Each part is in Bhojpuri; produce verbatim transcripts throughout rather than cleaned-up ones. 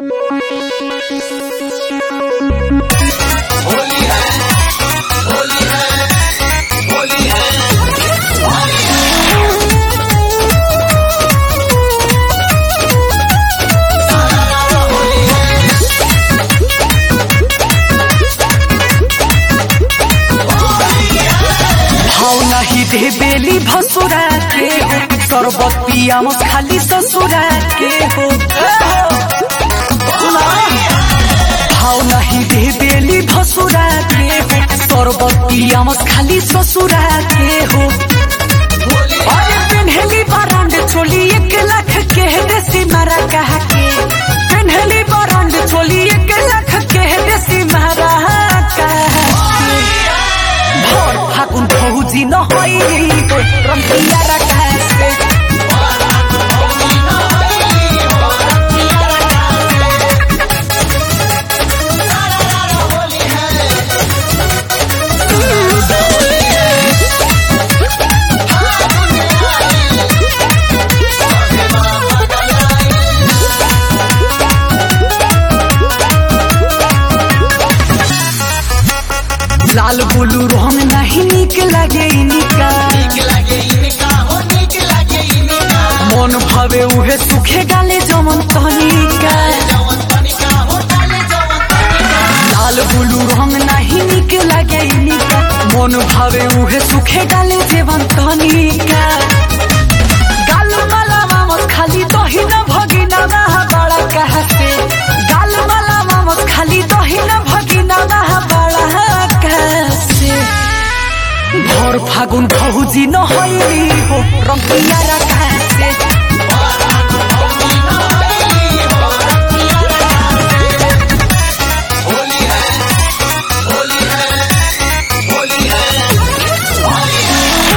होली है, होली है, होली है, होली है। भाव नहीं दे बेली भसुरा के हो, शरबत पियामस खाली ससुरा के हो। भाव नहीं दे बेली भसुरा के हो, शरबत पियामस खाली ससुरा के हो। अरे पेन्हली बरांड चोली एक लाख के देसी मारा कहा के, पेन्हली बरांड चोली एक लाख के देसी मारा कहा के। भोर फागुन भौजी न होई हो, रंगिया रकासे लाल बुलू रंग नहीं निक लगे इनका, नीक लागे इनका हो, नीक लागे इनका। मन भावे उहे सुखे गाले जमन तनिका। जवन तनिका हो, डाले जवन तनिका। लाल बुलू रंग नहीं निक लगे इनका, मन भावे उहे सुखे गाले जमन तनिका। गाल माला मामस खाली दही न भगिना महा बड़ा कहते, गाल माला मामस खाली दही न भगिना महा बड़ा कहते। भोर फागुन भौजी न होई हो, रंगिया रकासे होली है, होली है, होली है, होली है।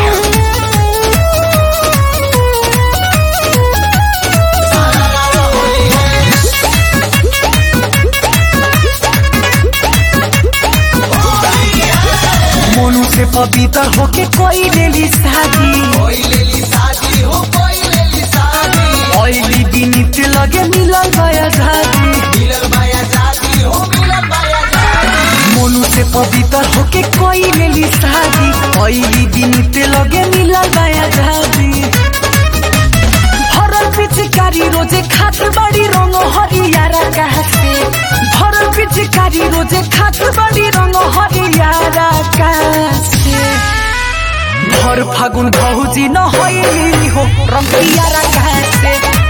मोनू से पवित्र होके कोई लेली शादी, कोई लेली शादी हो, कोई लेली शादी। ऑयली बीनीत लगे मिलल बया झादी। मिलल बाया जाती हो, मिलल बाया जाती। मोनू से पवित्र होके कोई लेली शादी, ऑयली बीनीत लगे मिलल बया झादी। भरल पिचकारी रोजे खात बड़ी रंग हरियारा कहते, भरल पिचकारी रोजे खात बड़ी रंग हरियारा कहते। भर फागुन भौजी न होई हो, रंगिया रकासे